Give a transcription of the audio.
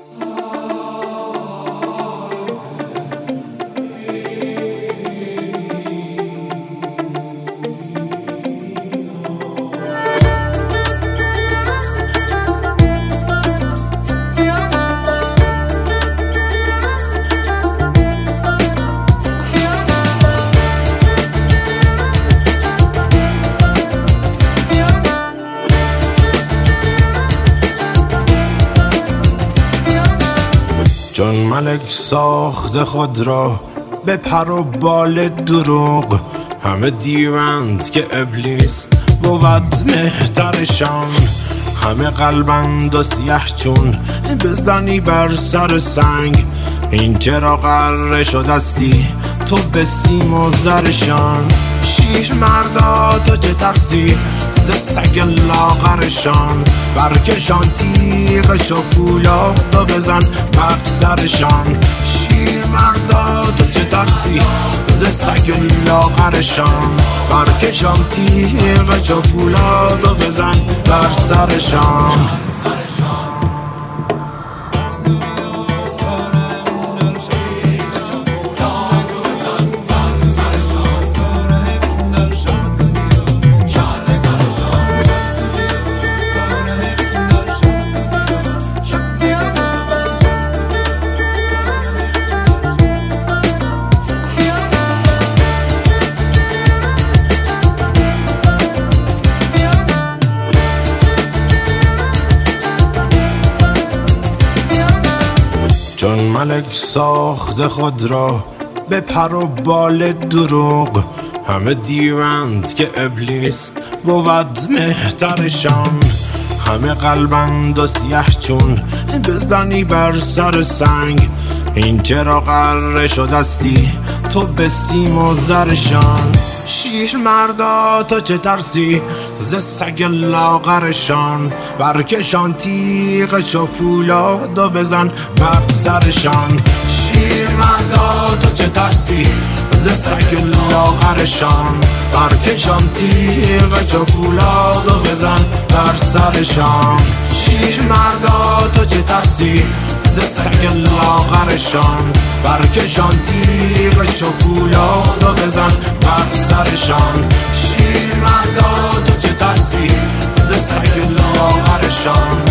چون ملک ساخت خود را به پر و بال دروغ، همه دیوند که ابلیس بود مهترشان. همه قلبند و سیه چون بزنی بر سر سنگ، این چرا قره شدستی تو به سیم و زرشان. شیر مردا تو چه ترسی ز سگ لاغرشان، برکشان تیغش و فولاد و بزن بر سرشان. شیر مردا تو چه ترسی ز سگ لاغرشان، برکشان تیغش و فولاد و بزن بر سرشان. چون ملک ساخت خود را به پر و بال دروغ، همه دیوند که ابلیس بود مهترشان. همه قلبند و سیه چون بزنی بر سر سنگ، این چرا قره شدستی تو به سیم و زرشان. شیر مردا تو چه ترسی ز سگ لاغرشان، برکشان تیغش و فولاد و بزن بر سرشان. شیر مردا تو چه ترسی ز سگ لاغرشان، برکشان تیغش و فولاد و بزن بر سرشان. شیر مردا تو چه ترسی ز سگ لاغرشان، برکشان تیغش و فولاد و بزن بر سرشان. شیر مردا تو چه ترسی ز سگ لاغرشان،